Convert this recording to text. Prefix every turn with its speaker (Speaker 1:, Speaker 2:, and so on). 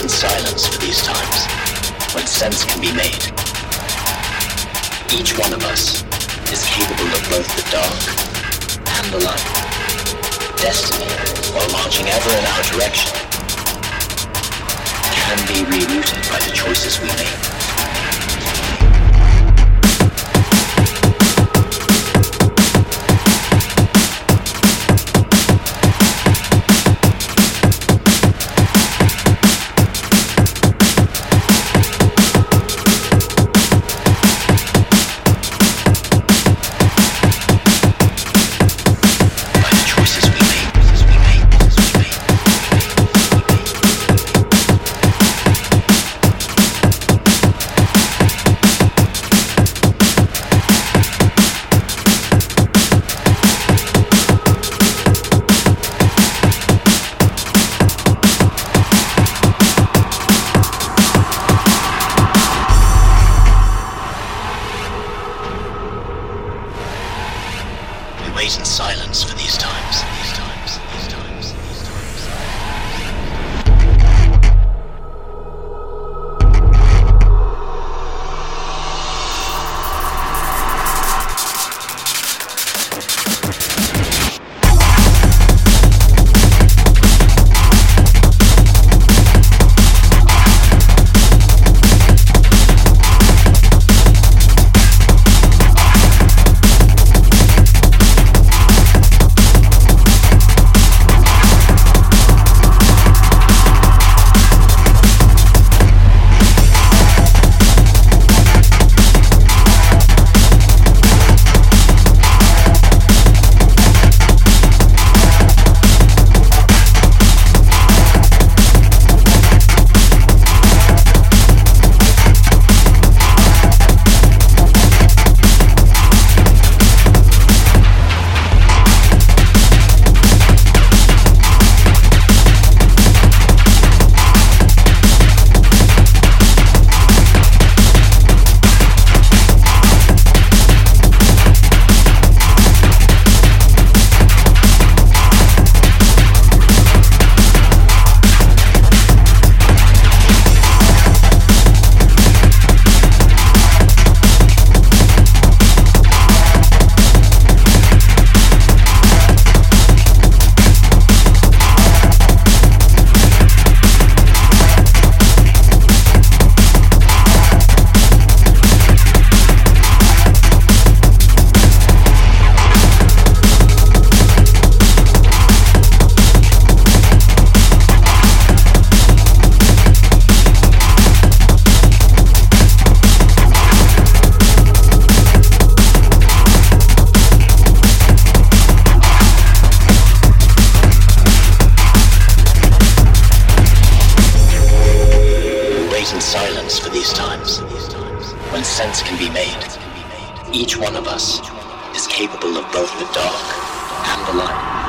Speaker 1: in silence for these times, when sense can be made. Each one of us is capable of both the dark and the light. Destiny, while marching ever in our direction, can be rerouted by the choices we make. Wait in silence for these times. In silence for these times, when sense can be made. Each one of us is capable of both the dark and the light.